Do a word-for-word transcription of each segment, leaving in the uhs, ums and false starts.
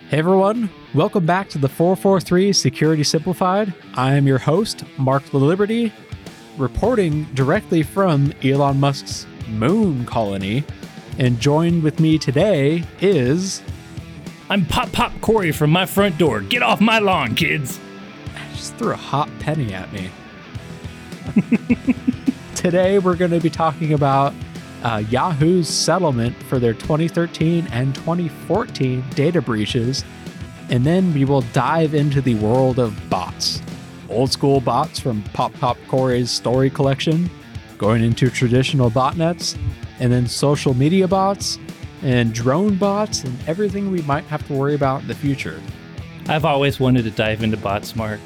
Hey everyone, welcome back to the four forty-three Security Simplified. I am your host, Mark the Liberty, reporting directly from Elon Musk's moon colony. And joined with me today is... I'm Pop Pop Corey from my front door. Get off my lawn, kids. I just threw a hot penny at me. Today we're going to be talking about uh, Yahoo's settlement for their twenty thirteen and twenty fourteen data breaches. And then we will dive into the world of bots. Old school bots from Pop Pop Corey's story collection, going into traditional botnets, and then social media bots, and drone bots, and everything we might have to worry about in the future. I've always wanted to dive into bots, Mark.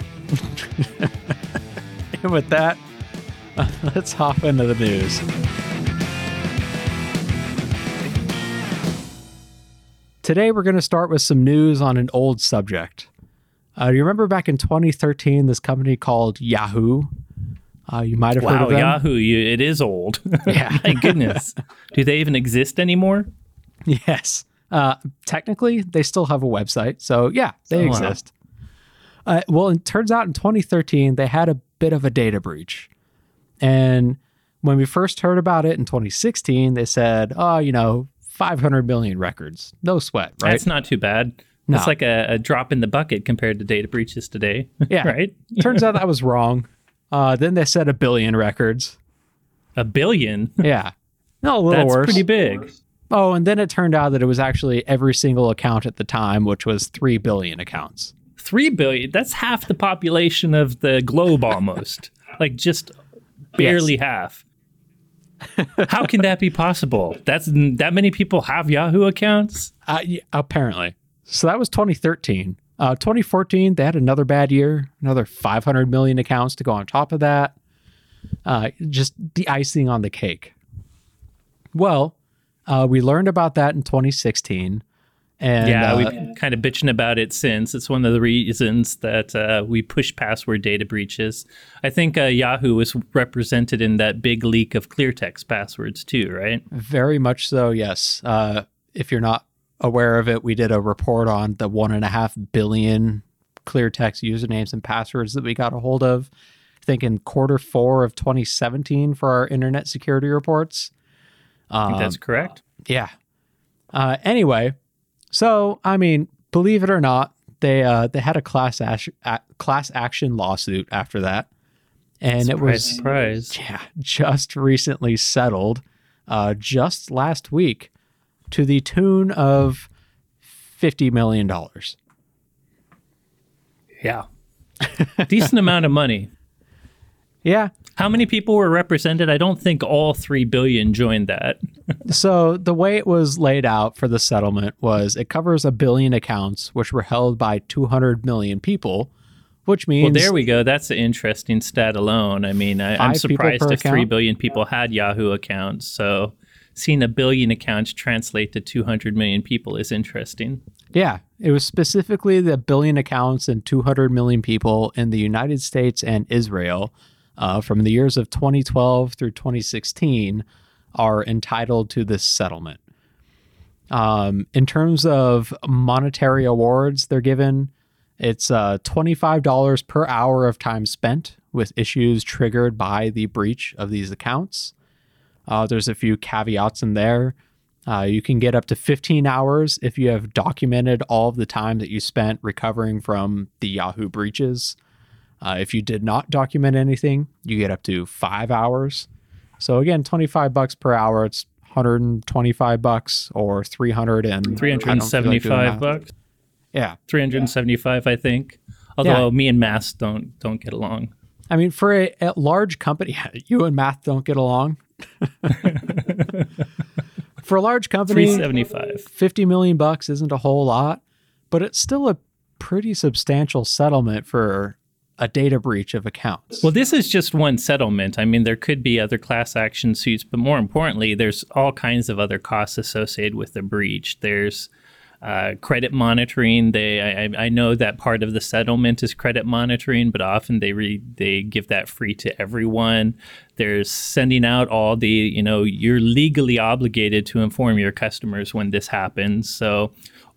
And with that, uh, let's hop into the news. Today, we're going to start with some news on an old subject. Uh, do you remember back in twenty thirteen, this company called Yahoo? Uh, you might have wow, heard of them. Yahoo, you, it is old. Yeah. My goodness. Do they even exist anymore? Yes. Uh, technically, they still have a website. So, yeah, they Oh, exist. Wow. Uh, well, it turns out in twenty thirteen, they had a bit of a data breach. And when we first heard about it in twenty sixteen, they said, oh, you know, five hundred million records. No sweat, right? That's not too bad. No. It's like a, a drop in the bucket compared to data breaches today. Yeah. Right? Turns out that was wrong. Uh, then they said a billion records. A billion? Yeah. No, a little That's worse. pretty big. Oh, and then it turned out that it was actually every single account at the time, which was three billion accounts. Three billion? That's half the population of the globe almost. Like just barely Yes. half. How can that be possible? That's that many people have Yahoo accounts? Uh, yeah, apparently. So that was twenty thirteen. Uh, twenty fourteen, they had another bad year, another five hundred million accounts to go on top of that. Uh, just the icing on the cake. Well, uh, we learned about that in twenty sixteen. And, yeah, uh, we've been kind of bitching about it since. It's one of the reasons that uh, we push password data breaches. I think uh, Yahoo was represented in that big leak of clear text passwords too, right? very much so, yes. Uh, if you're not aware of it, we did a report on the one and a half billion clear text usernames and passwords that we got a hold of. I think in quarter four of twenty seventeen for our internet security reports. I think Um, that's correct. Yeah. Uh, anyway, so I mean, believe it or not, they uh, they had a class ash- a- class action lawsuit after that, and surprise, it was surprise. yeah just recently settled, uh, just last week, to the tune of fifty million dollars. Yeah. Decent amount of money. Yeah. How many people were represented? I don't think all three billion joined that. So the way it was laid out for the settlement was it covers a billion accounts, which were held by two hundred million people, which means... Well, there we go. That's an interesting stat alone. I mean, I, I'm Five people surprised per if three account? billion people had Yahoo accounts. So seeing a billion accounts translate to two hundred million people is interesting. Yeah, it was specifically the billion accounts and two hundred million people in the United States and Israel uh, from the years of twenty twelve through twenty sixteen are entitled to this settlement. Um, in terms of monetary awards they're given, it's uh, twenty-five dollars per hour of time spent with issues triggered by the breach of these accounts. Uh, there's a few caveats in there. Uh, you can get up to fifteen hours if you have documented all of the time that you spent recovering from the Yahoo breaches. Uh, if you did not document anything, you get up to five hours. So again, twenty-five bucks per hour. It's one hundred twenty-five bucks or three hundred and three hundred seventy-five bucks. Yeah, three hundred seventy-five, I think. Although Yeah. me and Mass don't don't get along. I mean, for a, a large company, you and Math don't get along. For a large company, three seventy-five. fifty million bucks isn't a whole lot, but it's still a pretty substantial settlement for a data breach of accounts. Well, this is just one settlement. I mean, there could be other class action suits, but more importantly, there's all kinds of other costs associated with the breach. There's uh, credit monitoring. They, I, I know that part of the settlement is credit monitoring, but often they re, they give that free to everyone. There's sending out all the, you know, you're legally obligated to inform your customers when this happens. So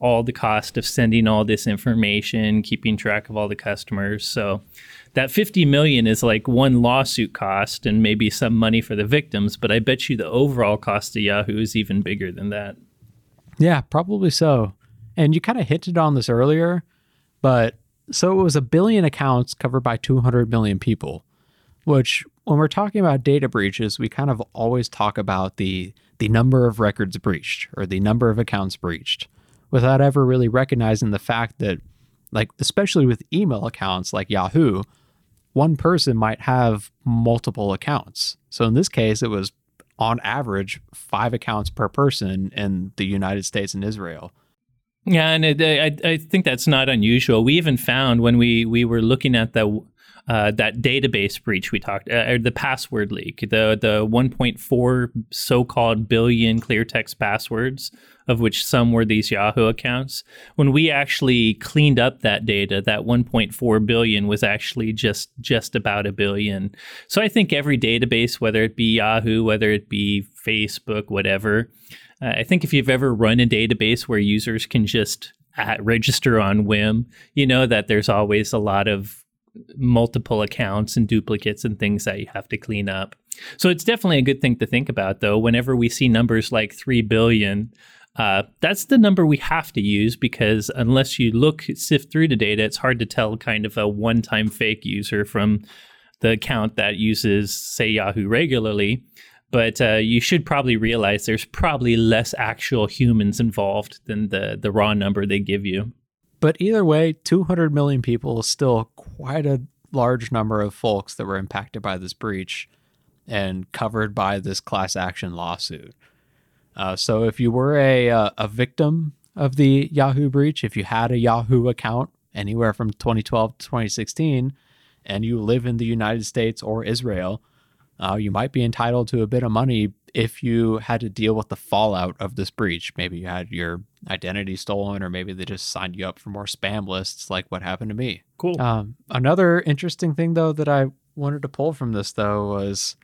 all the cost of sending all this information, keeping track of all the customers. So that fifty million is like one lawsuit cost and maybe some money for the victims, but I bet you the overall cost to Yahoo is even bigger than that. Yeah, probably so. And you kind of hinted on this earlier, but so it was a billion accounts covered by two hundred million people, which when we're talking about data breaches, we kind of always talk about the the number of records breached or the number of accounts breached without ever really recognizing the fact that, like, especially with email accounts like Yahoo, one person might have multiple accounts. So in this case, it was on average five accounts per person in the United States and Israel. Yeah, and it, I, I think that's not unusual. We even found when we, we were looking at the uh, that database breach we talked, uh, the password leak, the the one point four so-called billion clear text passwords, of which some were these Yahoo accounts. When we actually cleaned up that data, that one point four billion was actually just just about a billion. So I think every database, whether it be Yahoo, whether it be Facebook, whatever, uh, I think if you've ever run a database where users can just uh, register on whim, you know that there's always a lot of multiple accounts and duplicates and things that you have to clean up. So it's definitely a good thing to think about, though. Whenever we see numbers like three billion, uh, that's the number we have to use, because unless you look, sift through the data, it's hard to tell kind of a one-time fake user from the account that uses, say, Yahoo regularly. But uh, you should probably realize there's probably less actual humans involved than the, the raw number they give you. But either way, two hundred million people is still quite a large number of folks that were impacted by this breach and covered by this class action lawsuit. Uh, so if you were a, a a victim of the Yahoo breach, if you had a Yahoo account anywhere from twenty twelve to twenty sixteen, and you live in the United States or Israel, uh, you might be entitled to a bit of money if you had to deal with the fallout of this breach. Maybe you had your identity stolen, or maybe they just signed you up for more spam lists, like what happened to me. Cool. Um, another interesting thing, though, that I wanted to pull from this, though, was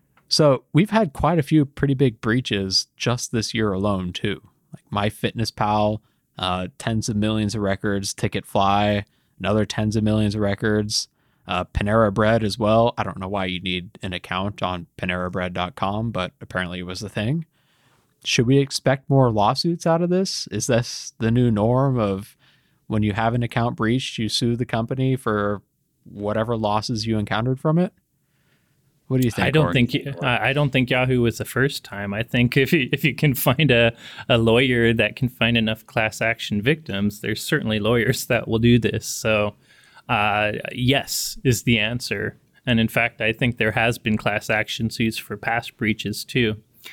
so we've had quite a few pretty big breaches just this year alone, too. Like MyFitnessPal, uh, tens of millions of records, Ticketfly, another tens of millions of records. Uh, Panera Bread as well. I don't know why you need an account on panera bread dot com, but apparently it was a thing. Should we expect more lawsuits out of this? Is this the new norm of when you have an account breached, you sue the company for whatever losses you encountered from it? What do you think? I don't Corey? think I don't think Yahoo was the first time. I think if you, if you can find a, a lawyer that can find enough class action victims, there's certainly lawyers that will do this. So uh, yes is the answer. And in fact, I think there has been class action suits for past breaches too.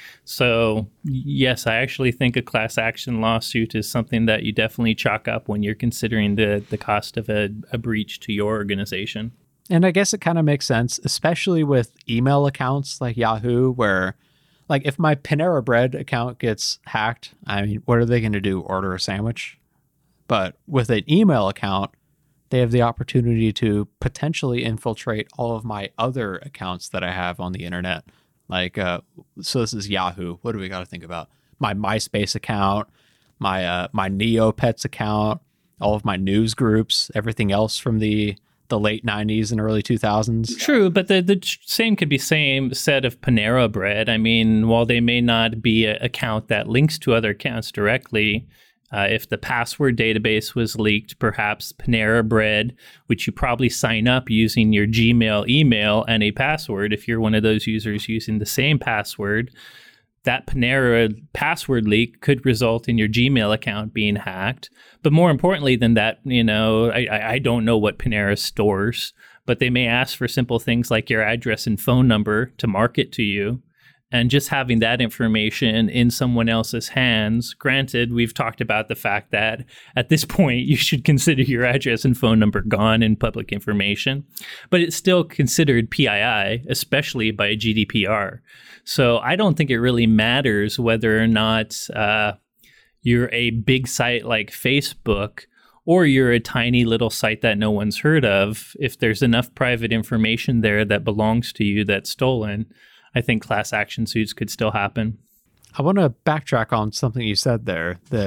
So yes, I actually think a class action lawsuit is something that you definitely chalk up when you're considering the, the cost of a, a breach to your organization. And I guess it kind of makes sense, especially with email accounts like Yahoo, where, like, if my Panera Bread account gets hacked, I mean, what are they going to do? Order a sandwich? But with an email account, they have the opportunity to potentially infiltrate all of my other accounts that I have on the internet. Like, uh, so this is Yahoo. What do we got to think about? My MySpace account, my uh, my Neopets account, all of my news groups, everything else from the the late nineties and early two thousands. True, but the, the same could be same said of Panera Bread. I mean, while they may not be an account that links to other accounts directly, uh, if the password database was leaked, perhaps Panera Bread, which you probably sign up using your Gmail email and a password, if you're one of those users using the same password, that Panera password leak could result in your Gmail account being hacked. But more importantly than that, you know, I, I don't know what Panera stores, but they may ask for simple things like your address and phone number to market to you. And just having that information in someone else's hands, granted, we've talked about the fact that at this point, you should consider your address and phone number gone in public information, but it's still considered P I I, especially by G D P R. So I don't think it really matters whether or not uh, you're a big site like Facebook or you're a tiny little site that no one's heard of. If there's enough private information there that belongs to you that's stolen, I think class action suits could still happen. I want to backtrack on something you said there, that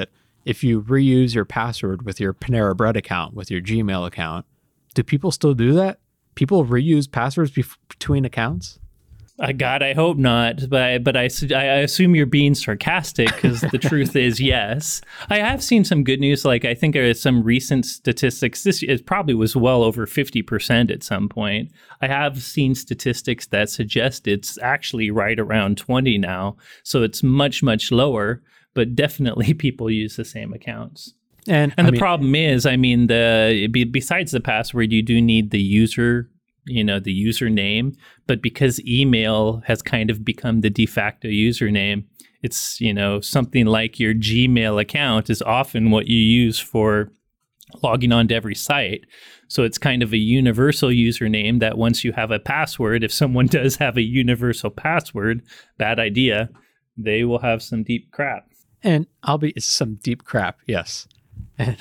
if you reuse your password with your Panera Bread account, with your Gmail account, do people still do that? People reuse passwords bef- between accounts? Uh, God, I hope not, but I, but I, su- I assume you're being sarcastic because the truth is yes. I have seen some good news. Like I think there is some recent statistics. This it probably was well over fifty percent at some point. I have seen statistics that suggest it's actually right around twenty now. So it's much, much lower, but definitely people use the same accounts. And, and I the mean, problem is, I mean, the be, besides the password, you do need the user you know, the username, but because email has kind of become the de facto username, it's, you know, something like your Gmail account is often what you use for logging on to every site. So it's kind of a universal username that once you have a password, if someone does have a universal password, bad idea, they will have some deep crap. And I'll be, it's some deep crap, yes. And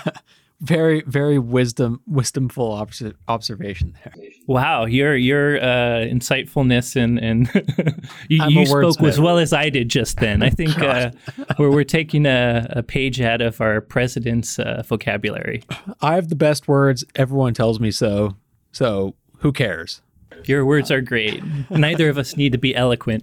Very, very wisdom, wisdomful obs- observation there. Wow, your your uh, insightfulness and and you, I'm you a spoke wordsmith. as well as I did just then. I think uh, we're we're taking a, a page out of our president's uh, vocabulary. I have the best words. Everyone tells me so. So who cares? Your words are great. Neither of us need to be eloquent.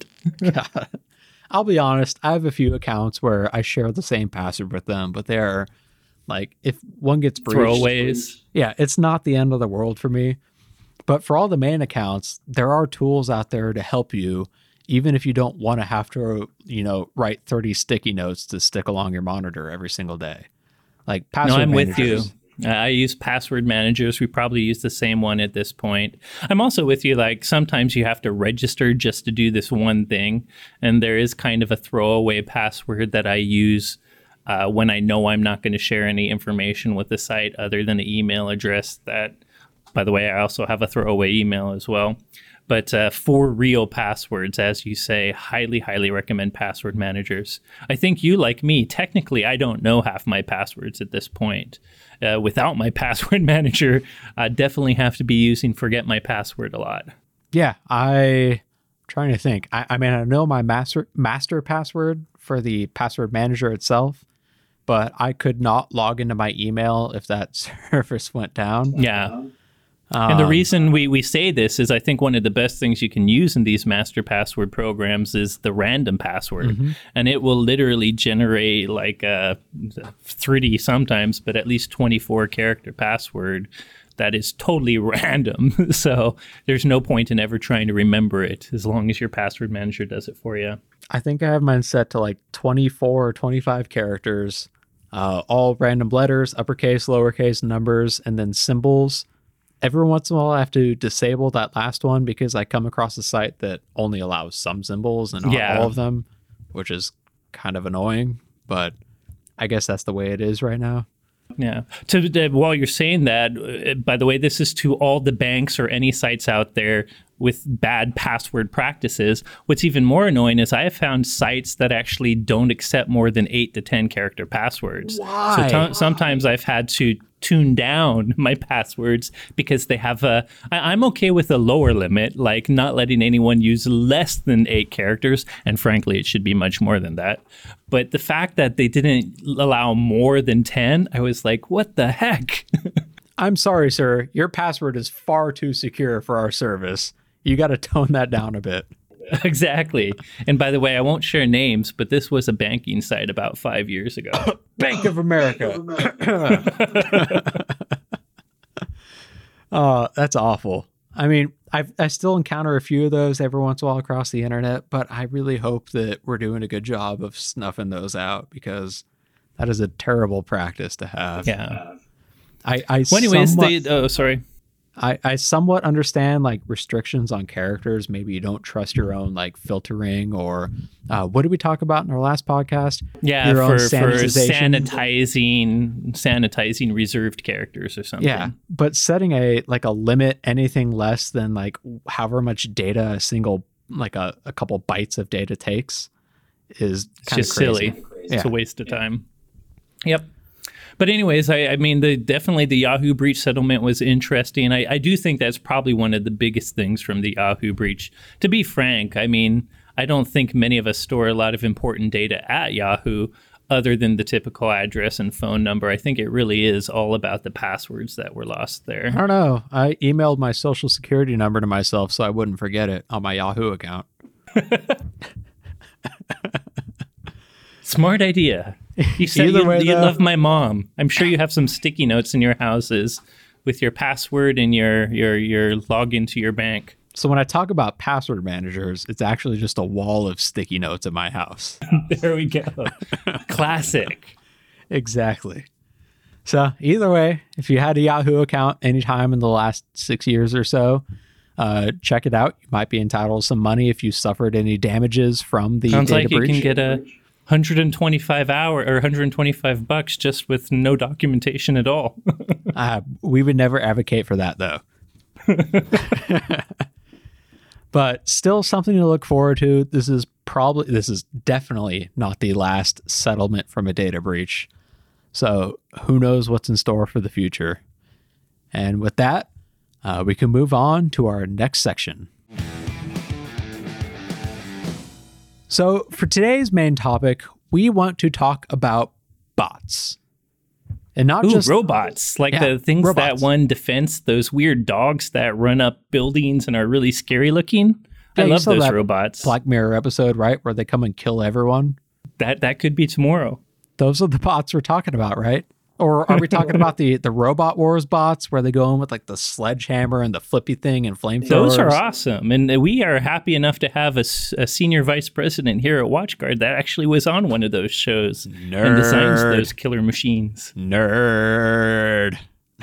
I'll be honest. I have a few accounts where I share the same password with them, but they're like, if one gets breached, Throwaways. Yeah, it's not the end of the world for me. But for all the main accounts, there are tools out there to help you, even if you don't want to have to, you know, write thirty sticky notes to stick along your monitor every single day. Like password No, I'm managers. with you. Uh, I use password managers. We probably use the same one at this point. I'm also with you. Like sometimes you have to register just to do this one thing. And there is kind of a throwaway password that I use Uh, when I know I'm not going to share any information with the site other than an email address that, by the way, I also have a throwaway email as well. But uh, for real passwords, as you say, highly, highly recommend password managers. I think you, like me, technically, I don't know half my passwords at this point. Uh, without my password manager, I definitely have to be using Forget My Password a lot. Yeah, I trying to think. I, I mean, I know my master master password for the password manager itself, but I could not log into my email if that service went down. Yeah. Um, And the reason we, we say this is I think one of the best things you can use in these master password programs is the random password. Mm-hmm. And it will literally generate like a thirty sometimes, but at least twenty-four character password that is totally random. So there's no point in ever trying to remember it as long as your password manager does it for you. I think I have mine set to like twenty-four or twenty-five characters, uh, all random letters, uppercase, lowercase, numbers, and then symbols. Every once in a while, I have to disable that last one because I come across a site that only allows some symbols and not Yeah. all of them, which is kind of annoying, but I guess that's the way it is right now. Yeah. To, uh, while you're saying that, uh, by the way, this is to all the banks or any sites out there with bad password practices. What's even more annoying is I have found sites that actually don't accept more than eight to ten character passwords. Why? So t- sometimes I've had to tune down my passwords because they have a, I, I'm okay with a lower limit, like not letting anyone use less than eight characters. And frankly, it should be much more than that. But the fact that they didn't allow more than ten, I was like, what the heck? I'm sorry, sir. Your password is far too secure for our service. You got to tone that down a bit. Exactly. And by the way, I won't share names, but this was a banking site about five years ago. Bank of America. Oh, that's awful. I mean, I I still encounter a few of those every once in a while across the internet, but I really hope that we're doing a good job of snuffing those out because that is a terrible practice to have. Yeah. I, I Well, anyways, somewhat, they, oh, sorry. I, I somewhat understand like restrictions on characters. Maybe you don't trust your own like filtering or uh, what did we talk about in our last podcast? Yeah, Your own for, for sanitization. sanitizing, sanitizing reserved characters or something. Yeah, but setting a like a limit, anything less than like however much data a single like a, a couple bytes of data takes is It's kind of just crazy. silly. Yeah. It's a waste of time. Yep. But anyways, I, I mean, the definitely the Yahoo breach settlement was interesting. I, I do think that's probably one of the biggest things from the Yahoo breach. To be frank, I mean, I don't think many of us store a lot of important data at Yahoo other than the typical address and phone number. I think it really is all about the passwords that were lost there. I don't know. I emailed my social security number to myself so I wouldn't forget it on my Yahoo account. Smart idea. You said you, way, you love my mom. I'm sure you have some sticky notes in your houses with your password and your your your login to your bank. So when I talk about password managers, it's actually just a wall of sticky notes at my house. There we go. Classic. Exactly. So either way, if you had a Yahoo account anytime in the last six years or so, uh, check it out. You might be entitled to some money if you suffered any damages from the Sounds data like breach. You can get a one hundred twenty-five hour or one hundred twenty-five bucks just with no documentation at all. uh, we would never advocate for that, though. But still something to look forward to. This is probably, this is definitely not the last settlement from a data breach. So who knows what's in store for the future. And with that, uh, we can move on to our next section. So for today's main topic, we want to talk about bots. And not Ooh, just robots, like yeah, the things robots. that won Defense, those weird dogs that run up buildings and are really scary looking. Yeah, I you love saw those that robots. Black Mirror episode, right? Where they come and kill everyone. That that could be tomorrow. Those are the bots we're talking about, right? Or are we talking about the, the Robot Wars bots where they go in with like the sledgehammer and the flippy thing and flamethrowers? Those are awesome. And we are happy enough to have a, a senior vice president here at WatchGuard that actually was on one of those shows Nerd. and designs those killer machines. Nerd.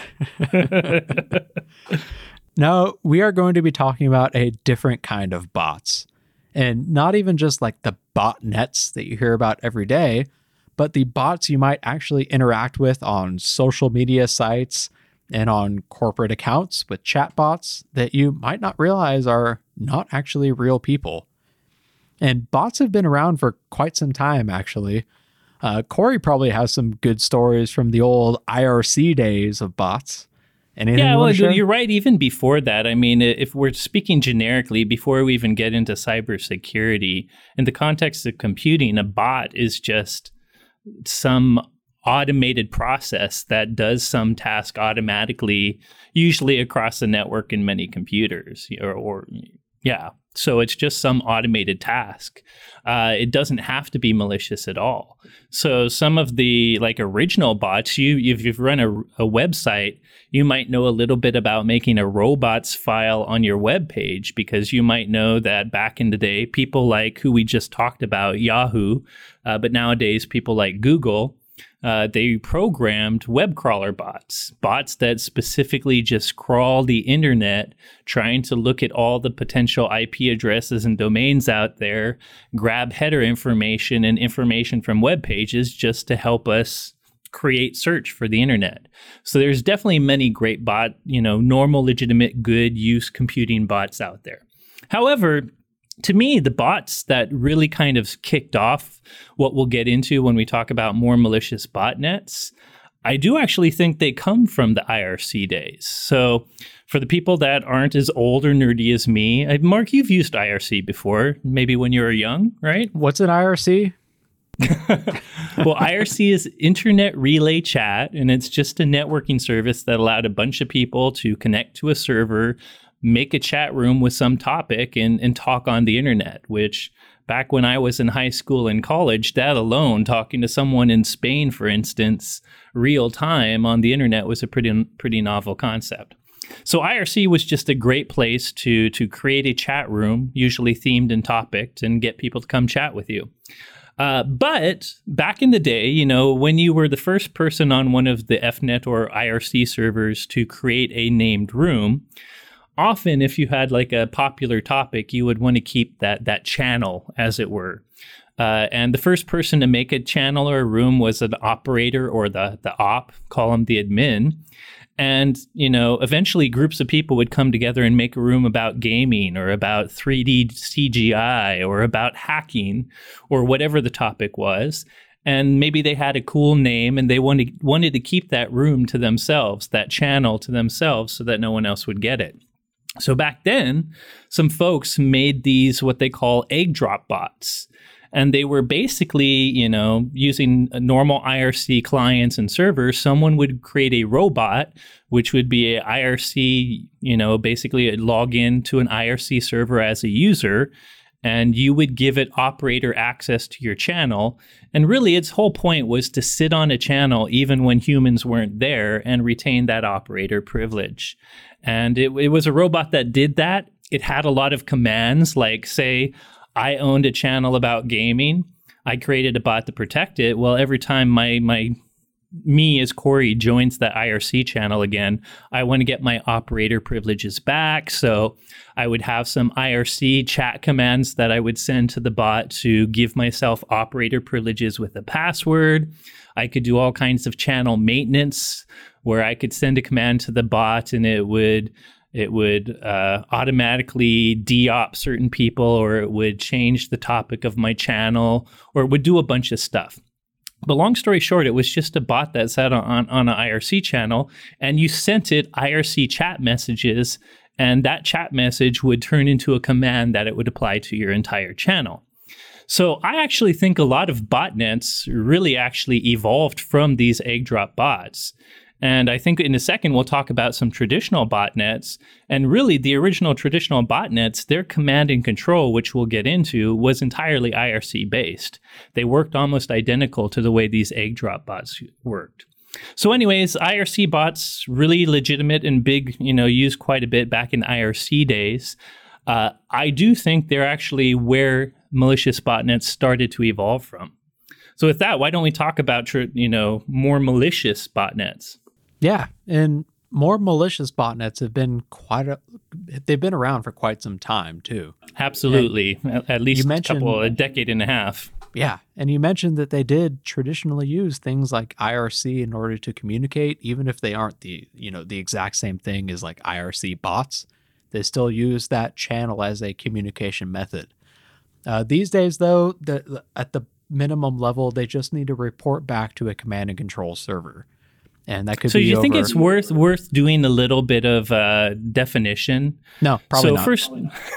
No, we are going to be talking about a different kind of bots. And not even just like the botnets that you hear about every day, but the bots you might actually interact with on social media sites and on corporate accounts with chatbots that you might not realize are not actually real people. And bots have been around for quite some time, actually. Uh, Corey probably has some good stories from the old I R C days of bots. Anything yeah, you well, share? You're right. Even before that, I mean, if we're speaking generically, before we even get into cybersecurity, in the context of computing, a bot is just some automated process that does some task automatically, usually across the network in many computers, or, or yeah. So it's just some automated task. Uh, it doesn't have to be malicious at all. So some of the like original bots, you if you've run a, a website, you might know a little bit about making a robots file on your web page, because you might know that back in the day, people like who we just talked about, Yahoo, uh, but nowadays people like Google, Uh, they programmed web crawler bots, bots that specifically just crawl the internet, trying to look at all the potential I P addresses and domains out there, grab header information and information from web pages just to help us create search for the internet. So there's definitely many great bot, you know, normal, legitimate, good use computing bots out there. However, to me, the bots that really kind of kicked off what we'll get into when we talk about more malicious botnets, I do actually think they come from the I R C days. So for the people that aren't as old or nerdy as me, Mark, you've used I R C before, maybe when you were young, right? What's an I R C? Well, I R C is Internet Relay Chat, and it's just a networking service that allowed a bunch of people to connect to a server, make a chat room with some topic, and, and talk on the internet, which back when I was in high school and college, that alone, talking to someone in Spain, for instance, real time on the internet was a pretty pretty novel concept. So I R C was just a great place to, to create a chat room, usually themed and topicked, and get people to come chat with you. Uh, but back in the day, you know, when you were the first person on one of the F net or I R C servers to create a named room, often if you had like a popular topic, you would want to keep that that channel, as it were. Uh, and the first person to make a channel or a room was an operator, or the the op, call him the admin. And, you know, eventually groups of people would come together and make a room about gaming, or about three D C G I, or about hacking, or whatever the topic was. And maybe they had a cool name and they wanted, wanted to keep that room to themselves, that channel to themselves, so that no one else would get it. So back then, some folks made these what they call egg drop bots. And they were basically, you know, using normal I R C clients and servers. Someone would create a robot, which would be a I R C, you know, basically a log in to an I R C server as a user, and you would give it operator access to your channel. And really, its whole point was to sit on a channel even when humans weren't there and retain that operator privilege. And it, it was a robot that did that. It had a lot of commands, like, say, I owned a channel about gaming. I created a bot to protect it. Well, every time my my me as Corey joins that I R C channel again, I want to get my operator privileges back. So I would have some I R C chat commands that I would send to the bot to give myself operator privileges with a password. I could do all kinds of channel maintenance where I could send a command to the bot and it would It would uh, automatically de-op certain people, or it would change the topic of my channel, or it would do a bunch of stuff. But long story short, it was just a bot that sat on, on, on an I R C channel, and you sent it I R C chat messages, and that chat message would turn into a command that it would apply to your entire channel. So I actually think a lot of botnets really actually evolved from these egg drop bots. And I think in a second, we'll talk about some traditional botnets. And really, the original traditional botnets, their command and control, which we'll get into, was entirely I R C based. They worked almost identical to the way these egg drop bots worked. So anyways, I R C bots, really legitimate and big, you know, used quite a bit back in I R C days. Uh, I do think they're actually where malicious botnets started to evolve from. So with that, why don't we talk about, you know, more malicious botnets? Yeah, and more malicious botnets have been quite a, they've been around for quite some time too. Absolutely, and at least a couple, a decade and a half. Yeah, and you mentioned that they did traditionally use things like I R C in order to communicate, even if they aren't the, you know, the exact same thing as like I R C bots. They still use that channel as a communication method. Uh, these days, though, the, at the minimum level, they just need to report back to a command and control server. And that could so be you over... think it's worth worth doing a little bit of uh, definition? No, probably so not. First,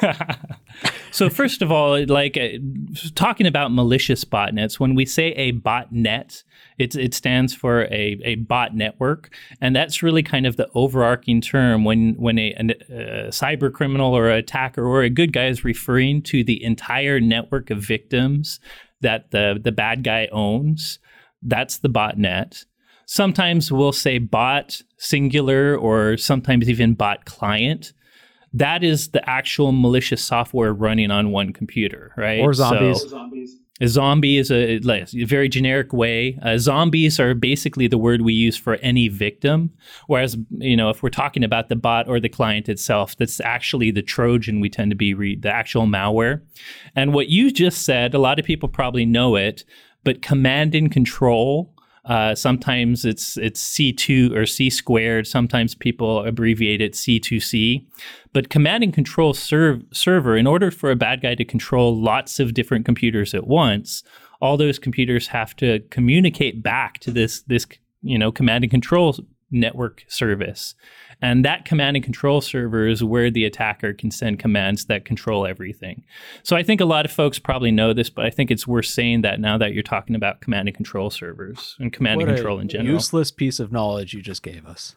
so first of all, like uh, talking about malicious botnets, when we say a botnet, it, it stands for a, a bot network. And that's really kind of the overarching term when, when a, a, a cyber criminal or an attacker or a good guy is referring to the entire network of victims that the, the bad guy owns. That's the botnet. Sometimes we'll say bot singular, or sometimes even bot client. That is the actual malicious software running on one computer, right? Or zombies. So, a zombie is a, a very generic way. Uh, zombies are basically the word we use for any victim. Whereas, you know, if we're talking about the bot or the client itself, that's actually the Trojan we tend to be, re- the actual malware. And what you just said, a lot of people probably know it, but command and control, Uh, sometimes it's it's C two or C squared. Sometimes people abbreviate it C two C. But command and control serve, server, in order for a bad guy to control lots of different computers at once, all those computers have to communicate back to this this you know command and control network service. And that command and control server is where the attacker can send commands that control everything. So I think a lot of folks probably know this, but I think it's worth saying that now that you're talking about command and control servers and command what and control in general. Useless piece of knowledge you just gave us.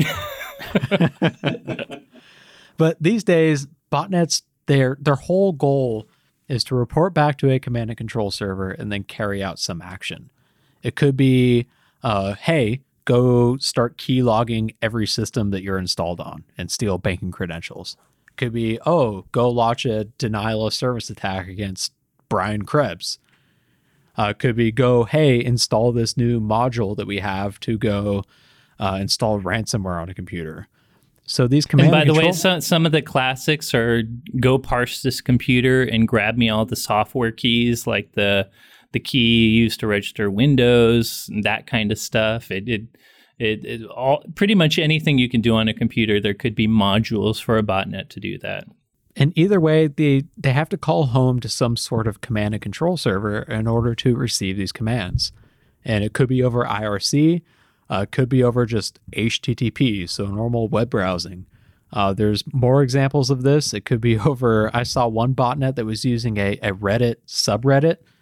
But these days, botnets, their their whole goal is to report back to a command and control server and then carry out some action. It could be, uh, hey, go start key logging every system that you're installed on and steal banking credentials. Could be, oh, go launch a denial of service attack against Brian Krebs. Uh, could be, go, hey, install this new module that we have to go uh, install ransomware on a computer. So these command and by and the control- way, some, some of the classics are go parse this computer and grab me all the software keys, like the the key used to register Windows and that kind of stuff. It, it, it, it all pretty much anything you can do on a computer, there could be modules for a botnet to do that. And either way, they, they have to call home to some sort of command and control server in order to receive these commands. And it could be over I R C, uh, could be over just H T T P, so normal web browsing. Uh, there's more examples of this. It could be over, I saw one botnet that was using a, a Reddit subreddit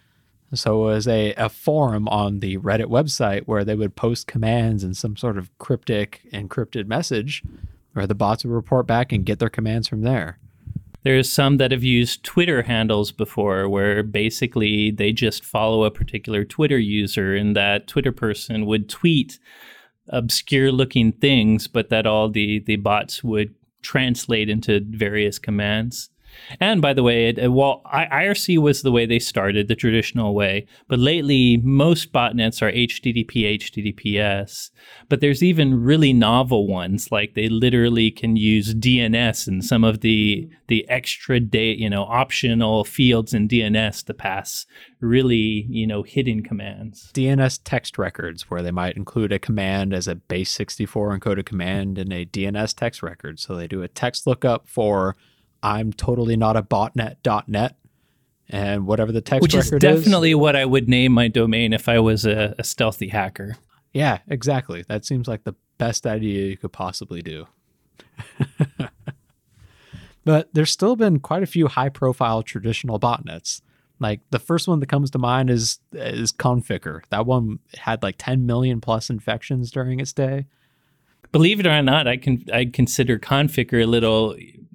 So it was a, a forum on the Reddit website where they would post commands in some sort of cryptic encrypted message where the bots would report back and get their commands from there. There's some that have used Twitter handles before where basically they just follow a particular Twitter user and that Twitter person would tweet obscure looking things, but that all the, the bots would translate into various commands. And by the way, it, well, I R C was the way they started, the traditional way. But lately, most botnets are H T T P, H T T P S. But there's even really novel ones, like they literally can use D N S and some of the the extra data, you know, optional fields in D N S to pass really, you know, hidden commands. D N S text records, where they might include a command as a base sixty-four encoded command in a D N S text record. So they do a text lookup for I'm totally not a botnet.net and whatever the text Which record is is. definitely what I would name my domain if I was a, a stealthy hacker. Yeah, exactly. That seems like the best idea you could possibly do. But there's still been quite a few high profile traditional botnets. Like the first one that comes to mind is is Conficker. That one had like ten million plus infections during its day. Believe it or not, I can I consider Conficker a little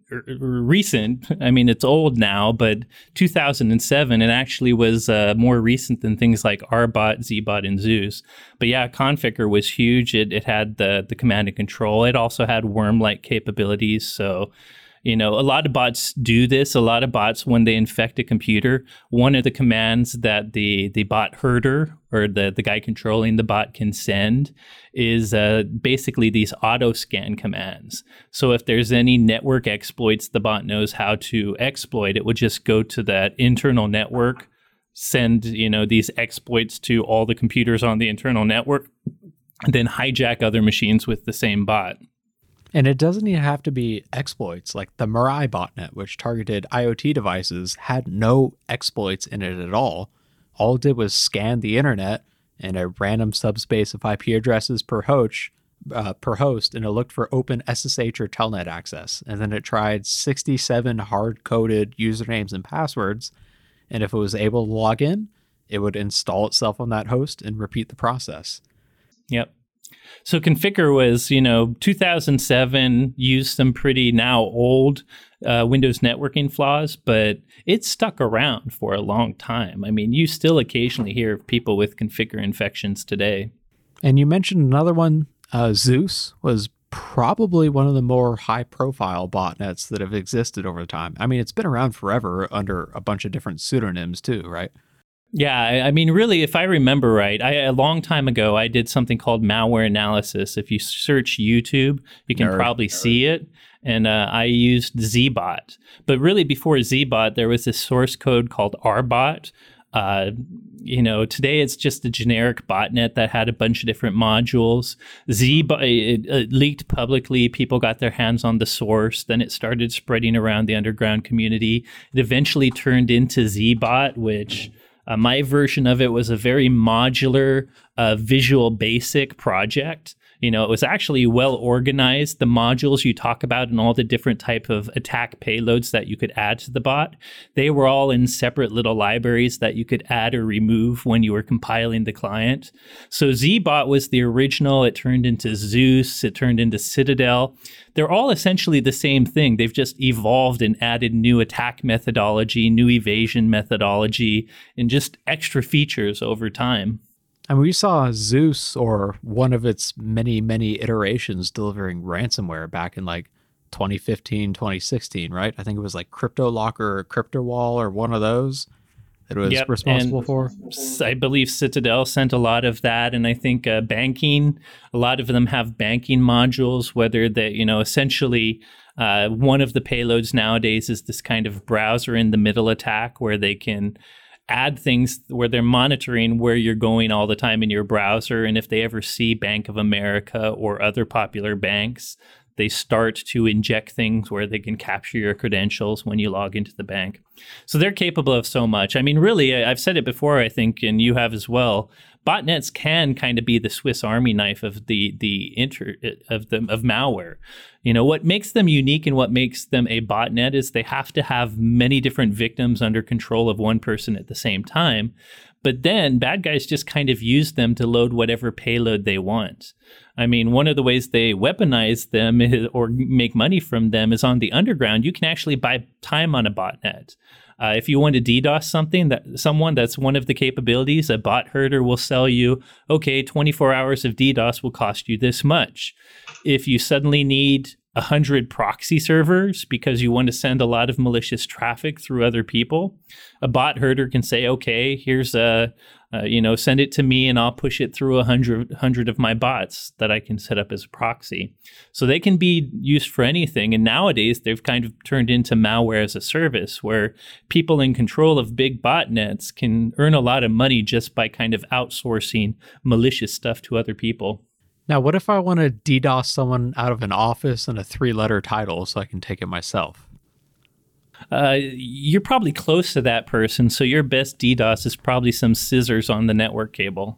recent. I mean, it's old now, but two thousand seven, it actually was uh, more recent than things like R bot, Z bot, and Zeus. But yeah, Conficker was huge. It it had the the command and control. It also had worm-like capabilities. So, you know, a lot of bots do this. A lot of bots, when they infect a computer, one of the commands that the the bot herder or the, the guy controlling the bot can send is uh, basically these auto scan commands. So if there's any network exploits the bot knows how to exploit, it would just go to that internal network, send, you know, these exploits to all the computers on the internal network, and then hijack other machines with the same bot. And it doesn't even have to be exploits. Like the Mirai botnet, which targeted IoT devices, had no exploits in it at all. All it did was scan the internet in a random subspace of I P addresses per host, uh, per host, and it looked for open S S H or Telnet access. And then it tried sixty-seven hard-coded usernames and passwords. And if it was able to log in, it would install itself on that host and repeat the process. Yep. So Conficker was, you know, two thousand seven, used some pretty now old uh, Windows networking flaws, but it stuck around for a long time. I mean, you still occasionally hear of people with Conficker infections today. And you mentioned another one, uh, Zeus was probably one of the more high-profile botnets that have existed over time. I mean, it's been around forever under a bunch of different pseudonyms too, right? Yeah, I mean, really, if I remember right, I, a long time ago, I did something called malware analysis. If you search YouTube, you can Nerd. probably see it. And uh, I used Z-Bot. But really, before Z-Bot, there was this source code called R bot. Uh, you know, today it's just a generic botnet that had a bunch of different modules. Z-Bot, it, it leaked publicly. People got their hands on the source. Then it started spreading around the underground community. It eventually turned into Z-Bot, which... Uh, my version of it was a very modular, uh, Visual Basic project. You know, it was actually well organized. The modules you talk about and all the different type of attack payloads that you could add to the bot, they were all in separate little libraries that you could add or remove when you were compiling the client. So Z-Bot was the original. It turned into Zeus. It turned into Citadel. They're all essentially the same thing. They've just evolved and added new attack methodology, new evasion methodology, and just extra features over time. And we saw Zeus, or one of its many, many iterations, delivering ransomware back in like twenty fifteen, twenty sixteen, right? I think it was like CryptoLocker or CryptoWall or one of those that it was Yep, responsible and for. I believe Citadel sent a lot of that. And I think uh, banking, a lot of them have banking modules, whether they, you know, essentially uh, one of the payloads nowadays is this kind of browser in the middle attack where they can add things where they're monitoring where you're going all the time in your browser. And if they ever see Bank of America or other popular banks, they start to inject things where they can capture your credentials when you log into the bank. So they're capable of so much. I mean, really, I've said it before, I think, and you have as well, botnets can kind of be the Swiss Army knife of the the inter of the of malware. You know, what makes them unique and what makes them a botnet is they have to have many different victims under control of one person at the same time. But then bad guys just kind of use them to load whatever payload they want. I mean, one of the ways they weaponize them is, or make money from them is on the underground. You can actually buy time on a botnet. Uh, if you want to DDoS something, that someone, that's one of the capabilities. A bot herder will sell you, okay, twenty-four hours of DDoS will cost you this much. If you suddenly need one hundred proxy servers because you want to send a lot of malicious traffic through other people, a bot herder can say, okay, here's a, uh, you know, send it to me and I'll push it through a hundred, hundred of my bots that I can set up as a proxy. So they can be used for anything. And nowadays they've kind of turned into malware as a service where people in control of big botnets can earn a lot of money just by kind of outsourcing malicious stuff to other people. Now, what if I want to DDoS someone out of an office and a three-letter title so I can take it myself? Uh, you're probably close to that person, so your best DDoS is probably some scissors on the network cable.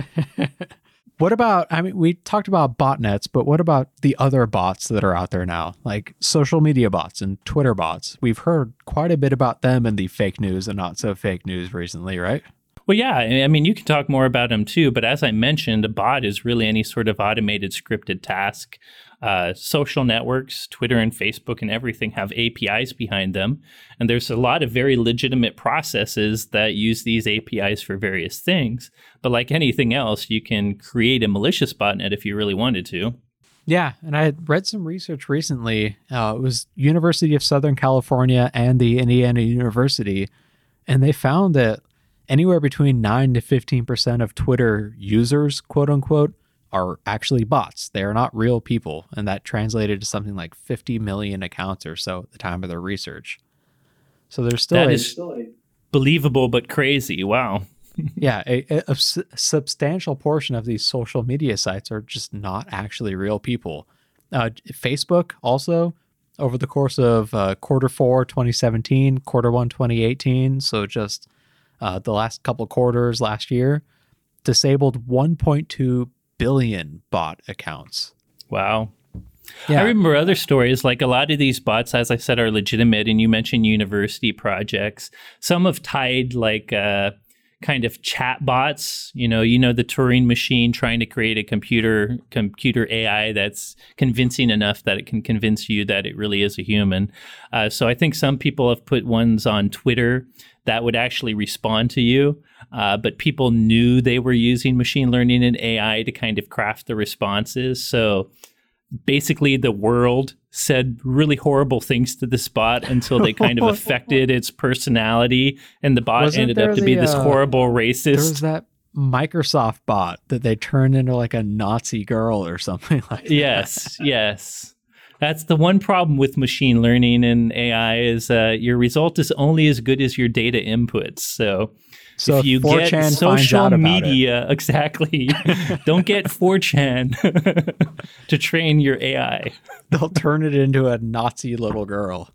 What about, I mean, we talked about botnets, but what about the other bots that are out there now, like social media bots and Twitter bots? We've heard quite a bit about them in the fake news and not so fake news recently, right? Well, yeah, I mean, you can talk more about them too, but as I mentioned, a bot is really any sort of automated scripted task. Uh, social networks, Twitter and Facebook and everything have A P Is behind them. And there's a lot of very legitimate processes that use these A P Is for various things. But like anything else, you can create a malicious botnet if you really wanted to. Yeah, and I had read some research recently. Uh, it was University of Southern California and the Indiana University, and they found that anywhere between nine to fifteen percent of Twitter users, quote unquote, are actually bots. They are not real people. And that translated to something like fifty million accounts or so at the time of their research. So there's still that a, is believable but crazy. Wow. yeah, a, a, a substantial portion of these social media sites are just not actually real people. Uh, Facebook also, over the course of uh, quarter four, twenty seventeen, quarter one, twenty eighteen, so just uh, the last couple quarters last year, disabled one point two billion bot accounts. Wow. Yeah. I remember other stories, like a lot of these bots, as I said, are legitimate, and you mentioned university projects. Some have tied like uh, kind of chat bots, you know, you know, the Turing machine trying to create a computer computer A I that's convincing enough that it can convince you that it really is a human. Uh, so I think some people have put ones on Twitter that would actually respond to you. Uh, but people knew they were using machine learning and A I to kind of craft the responses. So basically the world said really horrible things to this bot until they kind of affected its personality. And the bot Wasn't ended there up to the, be this uh, horrible There racist. was that Microsoft bot that they turned into like a Nazi girl or something like that. Yes, yes. That's the one problem with machine learning and A I is uh, your result is only as good as your data inputs. So, So if you four get chan finds social out about media, exactly, don't get four chan to train your A I. They'll turn it into a Nazi little girl.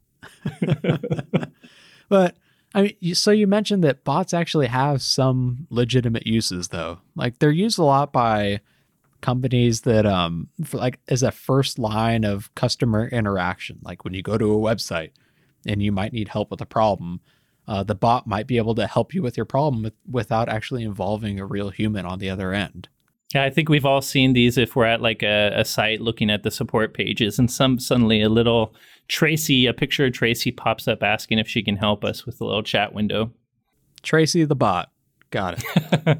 But I mean, you, so you mentioned that bots actually have some legitimate uses, though. Like they're used a lot by companies that, um, for like as a first line of customer interaction. Like when you go to a website and you might need help with a problem, uh, the bot might be able to help you with your problem with, without actually involving a real human on the other end. Yeah, I think we've all seen these if we're at like a, a site looking at the support pages and some suddenly a little Tracy, a picture of Tracy pops up asking if she can help us with a little chat window. Tracy the bot. Got it.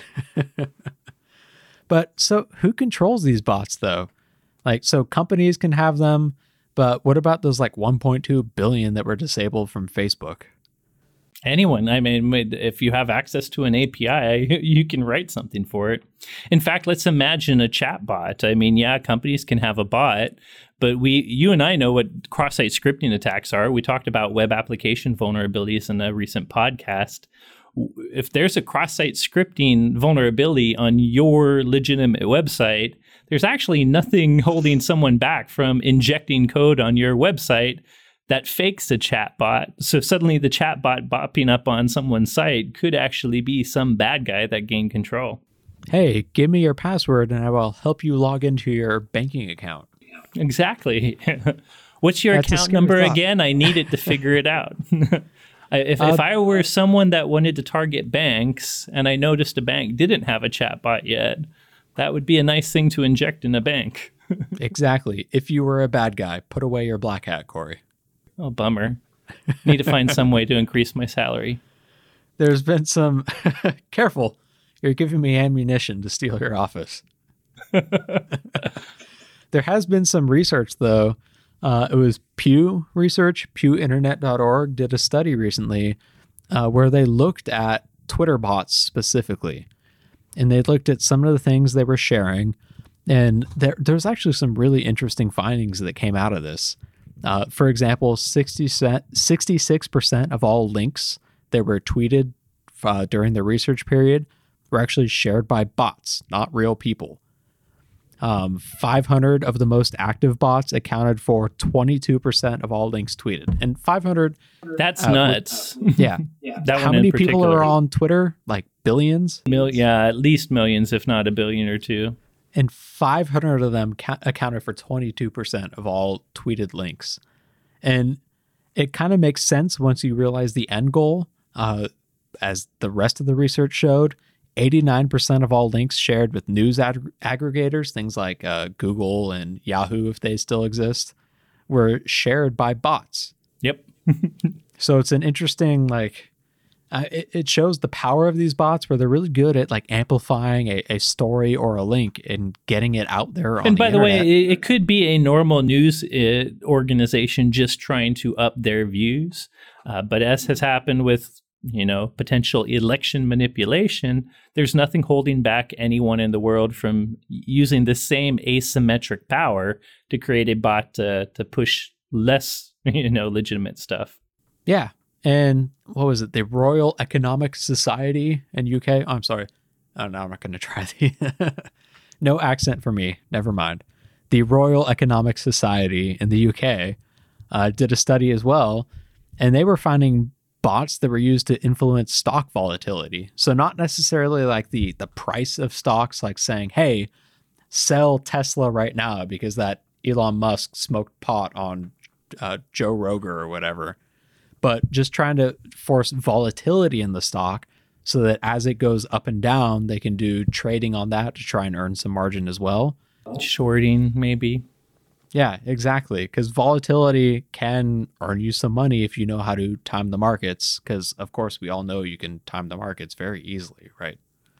But so who controls these bots though? Like, so companies can have them, but what about those like one point two billion that were disabled from Facebook? Anyone. I mean, if you have access to an A P I, you can write something for it. In fact, let's imagine a chat bot. I mean, yeah, companies can have a bot, but we, you and I know what cross-site scripting attacks are. We talked about web application vulnerabilities in a recent podcast. If there's a cross-site scripting vulnerability on your legitimate website, there's actually nothing holding someone back from injecting code on your website that fakes a chatbot. So suddenly the chatbot bopping up on someone's site could actually be some bad guy that gained control. Hey, give me your password and I will help you log into your banking account. Exactly. What's your That's a account scary number thought. again? I need it to figure it out. I- if, Uh, if I were someone that wanted to target banks and I noticed a bank didn't have a chatbot yet, that would be a nice thing to inject in a bank. Exactly. If you were a bad guy, put away your black hat, Corey. Oh, bummer. Need to find some way to increase my salary. There's been some. Careful. You're giving me ammunition to steal your office. There has been some research, though. Uh, it was Pew Research, pew internet dot org, did a study recently uh, where they looked at Twitter bots specifically. And they looked at some of the things they were sharing. And there, there's actually some really interesting findings that came out of this. Uh, for example, sixty-six percent of all links that were tweeted uh, during the research period were actually shared by bots, not real people. Um, five hundred of the most active bots accounted for twenty-two percent of all links tweeted. And five hundred, That's Uh, nuts. yeah. That How one in many people particular. are on Twitter? Like billions? Mil- yeah, at least millions, if not a billion or two. And five hundred of them ca- accounted for twenty-two percent of all tweeted links. And it kind of makes sense once you realize the end goal. Uh, as the rest of the research showed, eighty-nine percent of all links shared with news ag- aggregators, things like uh, Google and Yahoo, if they still exist, were shared by bots. Yep. So it's an interesting, like, uh, it, it shows the power of these bots where they're really good at like amplifying a, a story or a link and getting it out there on And the by the way, internet. it, it could be a normal news uh, organization just trying to up their views. Uh, but as has happened with, you know, potential election manipulation, there's nothing holding back anyone in the world from using the same asymmetric power to create a bot to, to push less, you know, legitimate stuff. Yeah. And what was it? The Royal Economic Society in U K? Oh, I'm sorry. Oh, no, I'm not going to try the... No accent for me. Never mind. The Royal Economic Society in the U K uh, did a study as well, and they were finding bots that were used to influence stock volatility. So not necessarily like the the price of stocks, like saying, hey, sell Tesla right now because that Elon Musk smoked pot on uh, Joe Rogan or whatever, but just trying to force volatility in the stock so that as it goes up and down, they can do trading on that to try and earn some margin as well. Shorting, maybe. Yeah, exactly. Because volatility can earn you some money if you know how to time the markets. Because, of course, we all know you can time the markets very easily, right?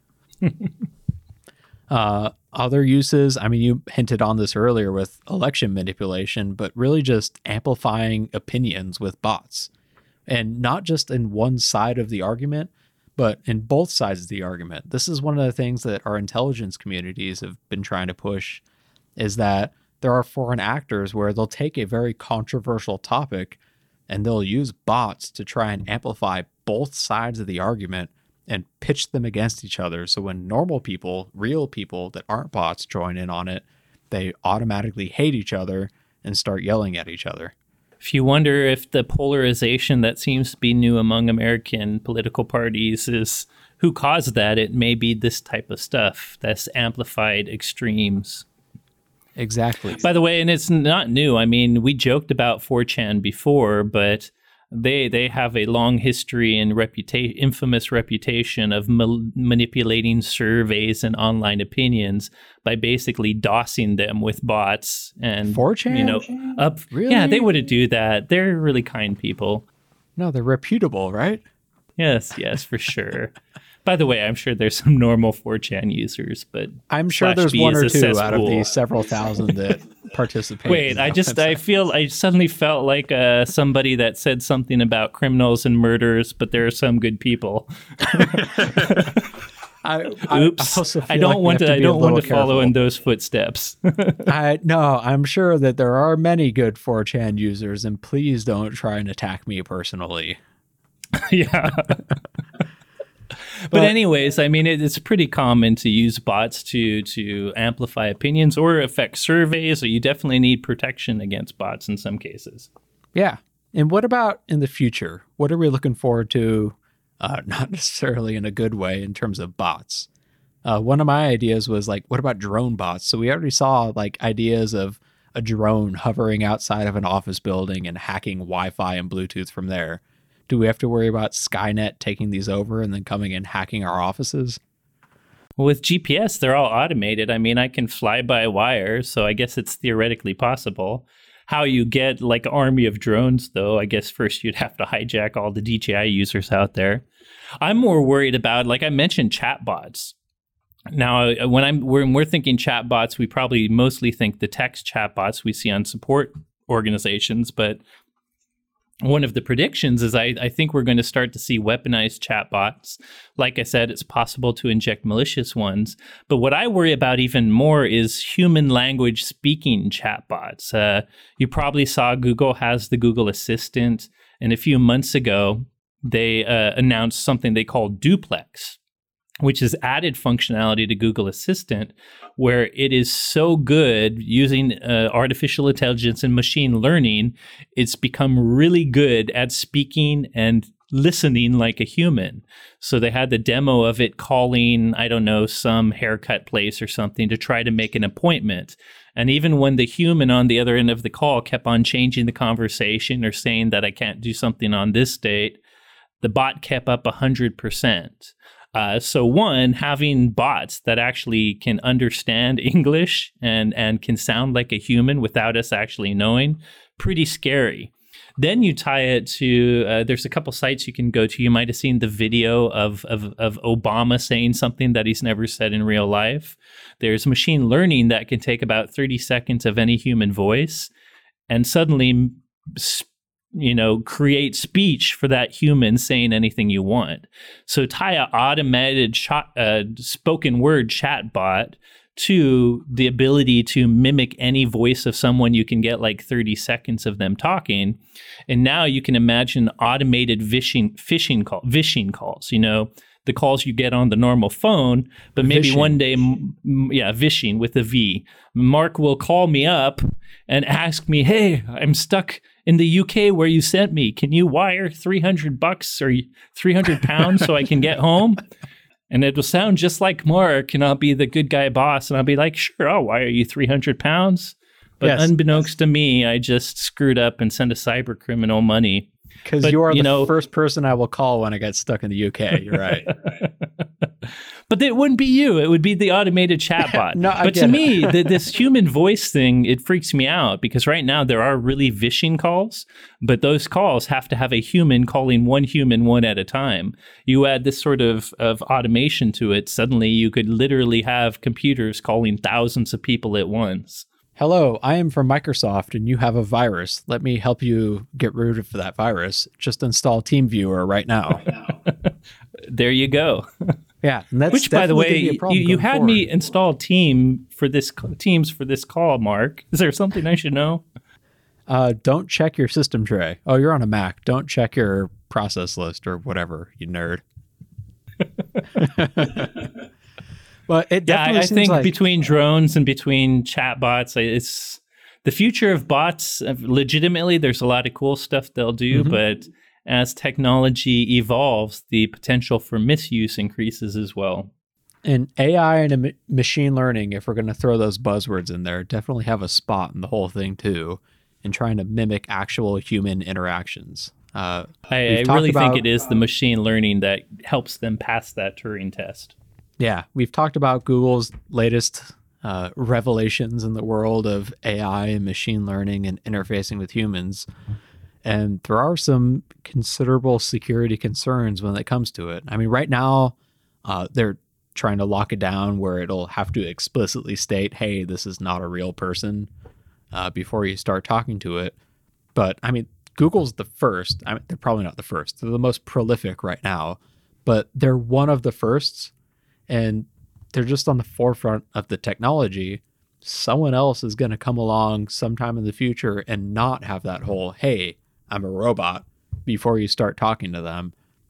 uh, other uses, I mean, you hinted on this earlier with election manipulation, but really just amplifying opinions with bots. And not just in one side of the argument, but in both sides of the argument. This is one of the things that our intelligence communities have been trying to push, is that there are foreign actors where they'll take a very controversial topic and they'll use bots to try and amplify both sides of the argument and pitch them against each other. So when normal people, real people that aren't bots join in on it, they automatically hate each other and start yelling at each other. If you wonder if the polarization that seems to be new among American political parties is who caused that, it may be this type of stuff that's amplified extremes. Exactly. By the way, and it's not new. I mean, we joked about four chan before, but they they have a long history and reputation, infamous reputation of ma- manipulating surveys and online opinions by basically DOSing them with bots and four chan? You know, up. Really? Yeah, they wouldn't do that. They're really kind people. No, they're reputable, right? Yes, yes, for sure. By the way, I'm sure there's some normal four chan users, but I'm sure slash there's B one is or a two out of cesspool. the several thousand that participate. Wait, in I that just I website. feel I suddenly felt like uh, somebody that said something about criminals and murders, but there are some good people. I, I, Oops! I, also I feel don't like we want have to. I be a don't want to little follow careful. in those footsteps. I no, I'm sure that there are many good four chan users, and please don't try and attack me personally. Yeah. But, But- anyways, I mean, it, it's pretty common to use bots to to amplify opinions or affect surveys. So you definitely need protection against bots in some cases. Yeah. And what about in the future? What are we looking forward to? Uh, not necessarily in a good way in terms of bots. Uh, one of my ideas was like, what about drone bots? So we already saw like ideas of a drone hovering outside of an office building and hacking Wi-Fi and Bluetooth from there. Do we have to worry about Skynet taking these over and then coming and hacking our offices? Well, with G P S, they're all automated. I mean, I can fly by wire, so I guess it's theoretically possible. How you get like an army of drones, though, I guess first you'd have to hijack all the D J I users out there. I'm more worried about, like I mentioned, chatbots. Now, when I'm when we're thinking chatbots, we probably mostly think the text chatbots we see on support organizations. But one of the predictions is I, I think we're going to start to see weaponized chatbots. Like I said, it's possible to inject malicious ones. But what I worry about even more is human language speaking chatbots. Uh, you probably saw Google has the Google Assistant. And a few months ago, they uh, announced something they call Duplex, which is added functionality to Google Assistant, where it is so good using uh, artificial intelligence and machine learning, it's become really good at speaking and listening like a human. So they had the demo of it calling, I don't know, some haircut place or something to try to make an appointment. And even when the human on the other end of the call kept on changing the conversation or saying that I can't do something on this date, the bot kept up one hundred percent. Uh, so one, having bots that actually can understand English and, and can sound like a human without us actually knowing, pretty scary. Then you tie it to, uh, there's a couple sites you can go to. You might have seen the video of, of, of Obama saying something that he's never said in real life. There's machine learning that can take about thirty seconds of any human voice and suddenly sp- you know, create speech for that human saying anything you want. So tie a automated shot, uh, spoken word chat bot to the ability to mimic any voice of someone. You can get like thirty seconds of them talking. And now you can imagine automated vishing, phishing, call, vishing calls, you know, the calls you get on the normal phone, but maybe Vishing. one day, m- yeah, vishing with a V. Mark will call me up and ask me, hey, I'm stuck in the U K where you sent me. Can you wire three hundred bucks or three hundred pounds so I can get home? And it will sound just like Mark, and I'll be the good guy boss, and I'll be like, sure, I'll wire you three hundred pounds. But Yes. unbeknownst to me, I just screwed up and sent a cyber criminal money. Because But, you are you the know- first person I will call when I get stuck in the U K. You're right. But it wouldn't be you. It would be the automated chatbot. No, I but get to it. me, the, this human voice thing, it freaks me out because right now there are really vishing calls, but those calls have to have a human calling one human one at a time. You add this sort of, of automation to it, suddenly you could literally have computers calling thousands of people at once. Hello, I am from Microsoft and you have a virus. Let me help you get rid of that virus. Just install TeamViewer right now. There you go. Yeah, and that's Which, by the definitely way, gonna be a you, problem you going had forward. me install Team for this Teams for this call, Mark. Is there something I should know? Uh, don't check your system tray. Oh, you're on a Mac. Don't check your process list or whatever, you nerd. But it Yeah, definitely I, I seems think like between drones and between chatbots, it's the future of bots. uh, Legitimately, there's a lot of cool stuff they'll do, Mhm. but as technology evolves, the potential for misuse increases as well. in A I and ma- machine learning, if we're going to throw those buzzwords in there, definitely have a spot in the whole thing too, in trying to mimic actual human interactions. Uh, I, We've I talked really about- think it is the machine learning that helps them pass that Turing test. Yeah, we've talked about Google's latest uh, revelations in the world of A I and machine learning and interfacing with humans. And there are some considerable security concerns when it comes to it. I mean, right now, uh, they're trying to lock it down where it'll have to explicitly state, hey, this is not a real person uh, before you start talking to it. But I mean, Google's the first. I mean, they're probably not the first. They're the most prolific right now, but they're one of the firsts. And they're just on the forefront of the technology. Someone else is going to come along sometime in the future and not have that whole, hey, I'm a robot, before you start talking to them.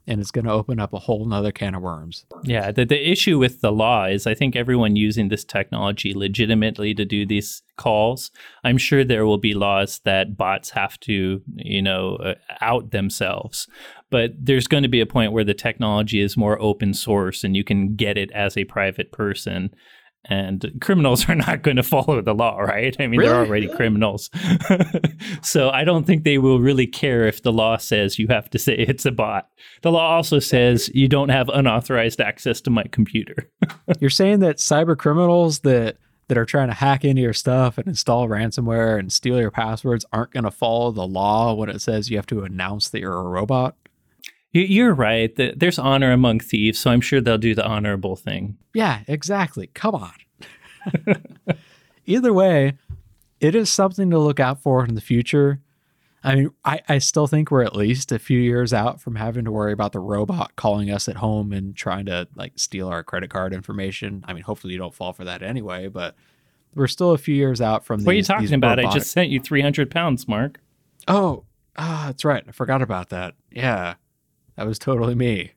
and it's going to open up a whole nother can of worms. Yeah, the, the issue with the law is I think everyone using this technology legitimately to do these calls, I'm sure there will be laws that bots have to, you know, uh, out themselves. But there's going to be a point where the technology is more open source and you can get it as a private person. And criminals are not going to follow the law, right? I mean, Really? they're already criminals. So I don't think they will really care if the law says you have to say it's a bot. The law also says you don't have unauthorized access to my computer. You're saying that cyber criminals that that are trying to hack into your stuff and install ransomware and steal your passwords aren't going to follow the law when it says you have to announce that you're a robot? You're right. There's honor among thieves, so I'm sure they'll do the honorable thing. Yeah, exactly. Come on. Either way, it is something to look out for in the future. I mean, I, I still think we're at least a few years out from having to worry about the robot calling us at home and trying to like steal our credit card information. I mean, hopefully you don't fall for that anyway, but we're still a few years out from What these, are you talking these about? robotic... I just sent you three hundred pounds, Mark. Oh, ah, that's right. I forgot about that. Yeah. That was totally me.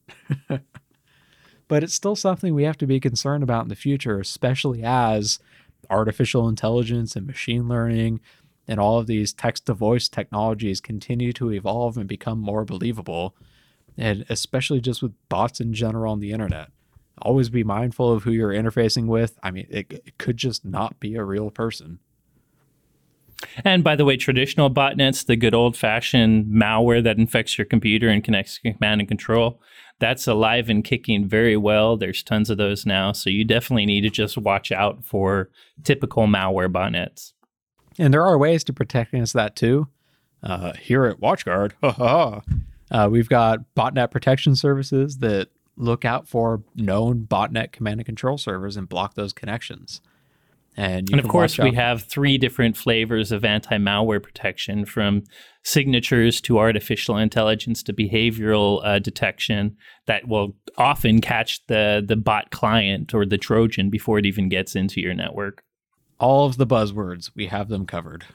But it's still something we have to be concerned about in the future, especially as artificial intelligence and machine learning and all of these text-to-voice technologies continue to evolve and become more believable, and especially just with bots in general on the internet. Always be mindful of who you're interfacing with. I mean, it, it could just not be a real person. And by the way, traditional botnets, the good old-fashioned malware that infects your computer and connects to command and control, that's alive and kicking very well. There's tons of those now, so you definitely need to just watch out for typical malware botnets. And there are ways to protect against that too. Uh, here at WatchGuard, uh, we've got botnet protection services that look out for known botnet command and control servers and block those connections. And, you and of can course, watch we out. have three different flavors of anti-malware protection, from signatures to artificial intelligence to behavioral uh, detection that will often catch the, the bot client or the Trojan before it even gets into your network. All of the buzzwords, we have them covered.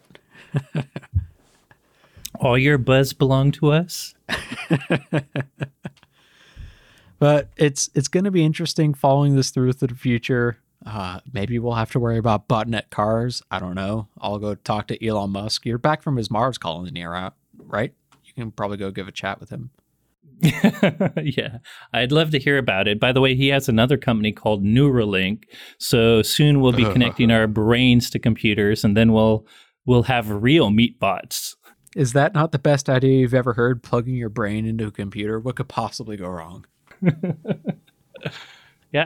All your buzz belong to us? But it's it's going to be interesting following this through to the future. Uh, maybe we'll have to worry about botnet cars. I don't know. I'll go talk to Elon Musk. You're back from his Mars colony, right? You can probably go give a chat with him. Yeah, I'd love to hear about it. By the way, he has another company called Neuralink. So soon we'll be connecting our brains to computers, and then we'll we'll have real meat bots. Is that not the best idea you've ever heard? Plugging your brain into a computer? What could possibly go wrong? Yeah.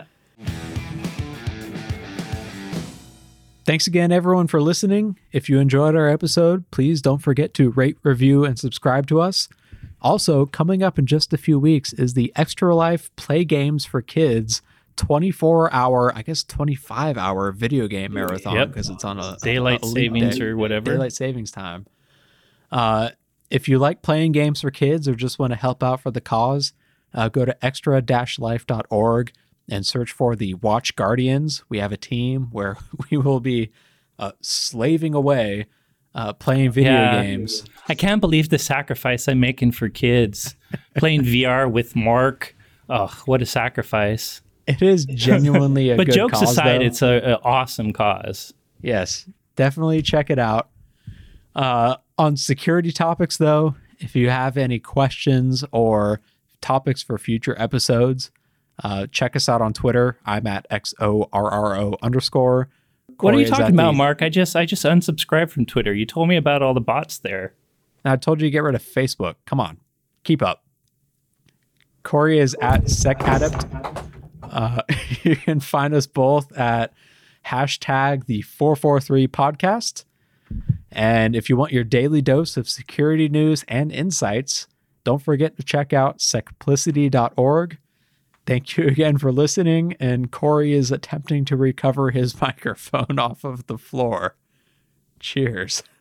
Thanks again, everyone, for listening. If you enjoyed our episode, please don't forget to rate, review, and subscribe to us. Also, coming up in just a few weeks is the Extra Life Play Games for Kids twenty-four hour, I guess twenty-five hour video game marathon, because Yep. it's on a Daylight a, a savings day, or whatever. Daylight savings time. Uh, if you like playing games for kids or just want to help out for the cause, uh, go to extra dash life dot org and search for the Watch Guardians. We have a team where we will be uh, slaving away uh, playing video Yeah. games. I can't believe the sacrifice I'm making for kids. Playing V R with Mark. Oh, what a sacrifice. It is genuinely a But good jokes cause, aside, though. it's an awesome cause. Yes, definitely check it out. Uh, on security topics, though, if you have any questions or topics for future episodes, uh, check us out on Twitter. I'm at X O R R O underscore. What are Corey you is talking at about, the- Mark? I just I just unsubscribed from Twitter. You told me about all the bots there. I told you to get rid of Facebook. Come on, keep up. Corey is at SecAdept. Uh, you can find us both at hashtag the four forty-three podcast. And if you want your daily dose of security news and insights, don't forget to check out secplicity dot org. Thank you again for listening. And Corey is attempting to recover his microphone off of the floor. Cheers.